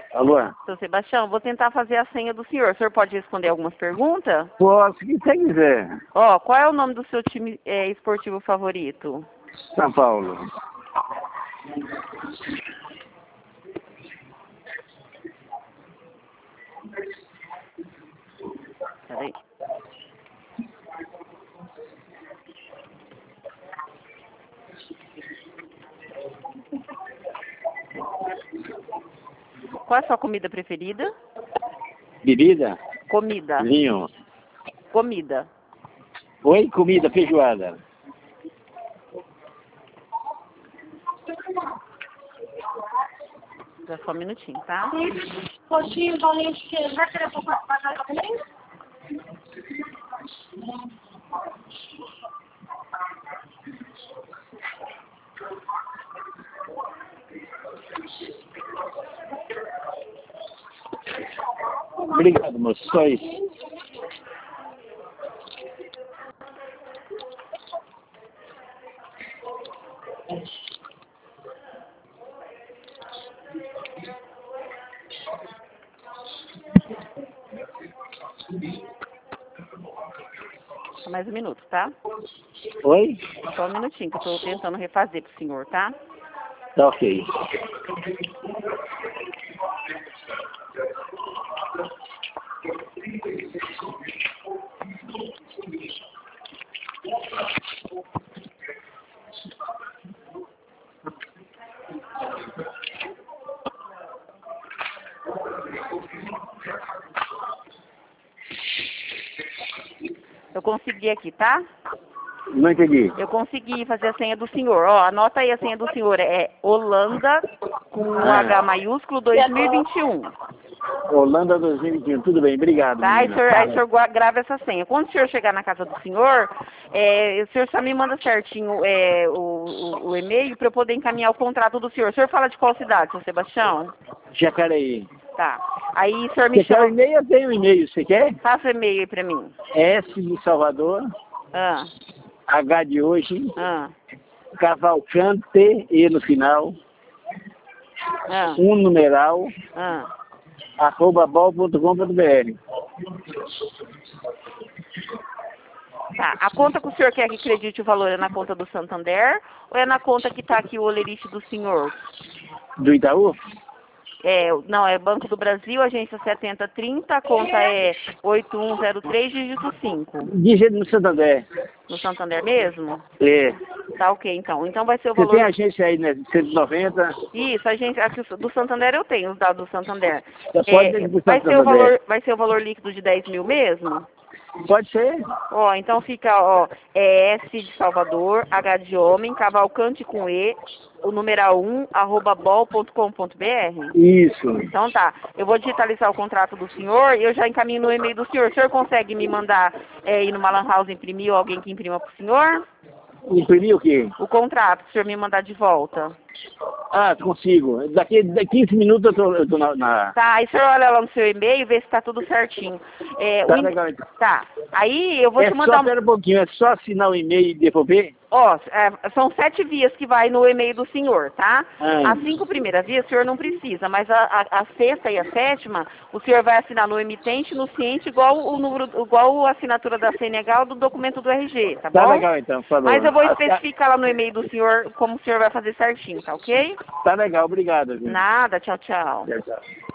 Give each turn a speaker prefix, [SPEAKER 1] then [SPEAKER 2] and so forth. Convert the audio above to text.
[SPEAKER 1] Alô?
[SPEAKER 2] Seu Sebastião, vou tentar fazer a senha do senhor. O senhor pode responder algumas perguntas?
[SPEAKER 1] Posso, o que você quiser.
[SPEAKER 2] Ó, qual é o nome do seu time esportivo favorito?
[SPEAKER 1] São Paulo.
[SPEAKER 2] Peraí. Qual é a sua comida preferida?
[SPEAKER 1] Bebida?
[SPEAKER 2] Comida.
[SPEAKER 1] Vinho.
[SPEAKER 2] Comida.
[SPEAKER 1] Oi? Comida, feijoada.
[SPEAKER 2] Já só um minutinho, tá?
[SPEAKER 3] Coxinha, bolinha de queijo. Vai querer passar também?
[SPEAKER 1] Obrigado, moço. Só isso.
[SPEAKER 2] Só mais um minuto, tá?
[SPEAKER 1] Oi?
[SPEAKER 2] Só um minutinho, que eu tô tentando refazer pro senhor, tá?
[SPEAKER 1] Tá ok.
[SPEAKER 2] Eu consegui aqui, tá?
[SPEAKER 1] Não entendi.
[SPEAKER 2] Eu consegui fazer a senha do senhor. Ó, anota aí a senha do senhor. É Holanda com H maiúsculo 2021.
[SPEAKER 1] Holanda 2021. Tudo bem, obrigado.
[SPEAKER 2] Tá? Aí o
[SPEAKER 1] menina.
[SPEAKER 2] senhor grava essa senha. Quando o senhor chegar na casa do senhor, o senhor só me manda certinho o e-mail para eu poder encaminhar o contrato do senhor. O senhor fala de qual cidade, seu Sebastião?
[SPEAKER 1] Jacareí.
[SPEAKER 2] Tá. Aí o senhor me
[SPEAKER 1] Você quer o
[SPEAKER 2] chama.
[SPEAKER 1] e-mail? Eu tenho o e-mail. Você quer?
[SPEAKER 2] Faça o e-mail aí pra mim.
[SPEAKER 1] S de Salvador,
[SPEAKER 2] Ah,
[SPEAKER 1] H de hoje,
[SPEAKER 2] ah,
[SPEAKER 1] Cavalcante, E no final,
[SPEAKER 2] ah,
[SPEAKER 1] numeral,
[SPEAKER 2] ah.
[SPEAKER 1] @bol.com.br.
[SPEAKER 2] Tá. A conta que o senhor quer que acredite o valor é na conta do Santander ou é na conta que tá aqui o olerite do senhor?
[SPEAKER 1] Do Itaú?
[SPEAKER 2] Não, é Banco do Brasil, agência 7030, a conta é 8103, dígito 5.
[SPEAKER 1] Dígito no Santander.
[SPEAKER 2] No Santander mesmo?
[SPEAKER 1] É.
[SPEAKER 2] Tá ok, então. Então vai ser o
[SPEAKER 1] Você tem
[SPEAKER 2] valor...
[SPEAKER 1] agência aí, né? 190.
[SPEAKER 2] Isso, a gente, aqui do Santander eu tenho, os dados do Santander.
[SPEAKER 1] Já pode ter que
[SPEAKER 2] Vai
[SPEAKER 1] buscar
[SPEAKER 2] ser o
[SPEAKER 1] Santander.
[SPEAKER 2] vai ser o valor líquido de 10 mil mesmo?
[SPEAKER 1] Pode ser?
[SPEAKER 2] Ó, então fica, ó, S de Salvador, H de homem, Cavalcante com E, o numeral 1, @bol.com.br.
[SPEAKER 1] Isso.
[SPEAKER 2] Então tá, eu vou digitalizar o contrato do senhor e eu já encaminho no e-mail do senhor. O senhor consegue me mandar ir numa lan house imprimir ou alguém que imprima pro senhor?
[SPEAKER 1] Imprimir o quê?
[SPEAKER 2] O contrato, o senhor me mandar de volta.
[SPEAKER 1] Ah, consigo. Daqui 15 minutos eu tô na...
[SPEAKER 2] Tá, aí o senhor olha lá no seu e-mail e vê se tá tudo certinho.
[SPEAKER 1] Tá legal, então.
[SPEAKER 2] Tá, aí eu vou te mandar...
[SPEAKER 1] Espera um pouquinho, é só assinar o e-mail e devolver?
[SPEAKER 2] Ó, são 7 vias que vai no e-mail do senhor, tá?
[SPEAKER 1] Ah.
[SPEAKER 2] As 5 primeiras vias o senhor não precisa, mas a sexta e a sétima, o senhor vai assinar no emitente, no ciente, igual a assinatura da CNH ou do documento do RG, tá bom?
[SPEAKER 1] Tá legal então, por favor.
[SPEAKER 2] Mas eu vou especificar lá no e-mail do senhor como o senhor vai fazer certinho, tá ok?
[SPEAKER 1] Tá legal, obrigado. Viu?
[SPEAKER 2] Nada, tchau, tchau.
[SPEAKER 1] Tchau, tchau.